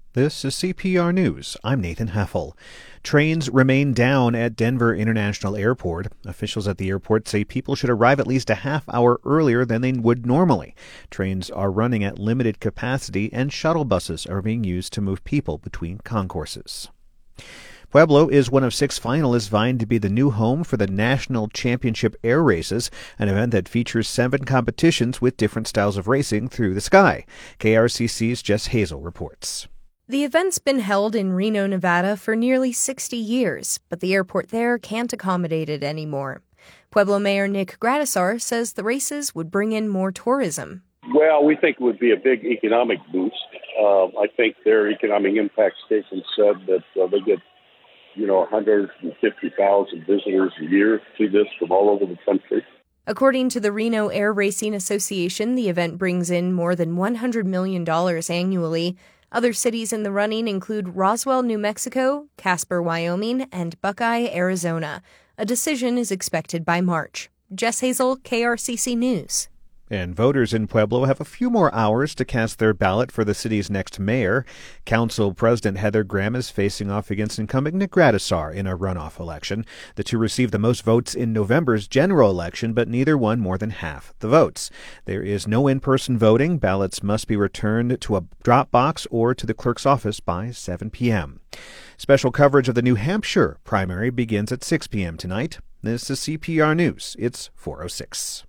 This is CPR News. I'm Nathan Heffel. Trains remain down at Denver International Airport. Officials at the airport say people should arrive at least a half hour earlier than they would normally. Trains are running at limited capacity, and shuttle buses are being used to move people between concourses. Pueblo is one of 6 finalists vying to be the new home for the National Championship Air Races, an event that features 7 competitions with different styles of racing through the sky. KRCC's Jess Hazel reports. The event's been held in Reno, Nevada for nearly 60 years, but the airport there can't accommodate it anymore. Pueblo Mayor Nick Gradisar says the races would bring in more tourism. Well, we think it would be a big economic boost. I think their economic impact statement said that they get 150,000 visitors a year to this from all over the country. According to the Reno Air Racing Association, the event brings in more than $100 million annually. Other cities in the running include Roswell, New Mexico, Casper, Wyoming, and Buckeye, Arizona. A decision is expected by March. Jess Hazel, KRCC News. And voters in Pueblo have a few more hours to cast their ballot for the city's next mayor. Council President Heather Graham is facing off against incumbent Nick Gradisar in a runoff election. The two received the most votes in November's general election, but neither won more than half the votes. There is no in-person voting. Ballots must be returned to a drop box or to the clerk's office by 7 p.m. Special coverage of the New Hampshire primary begins at 6 p.m. tonight. This is CPR News. It's 4:06.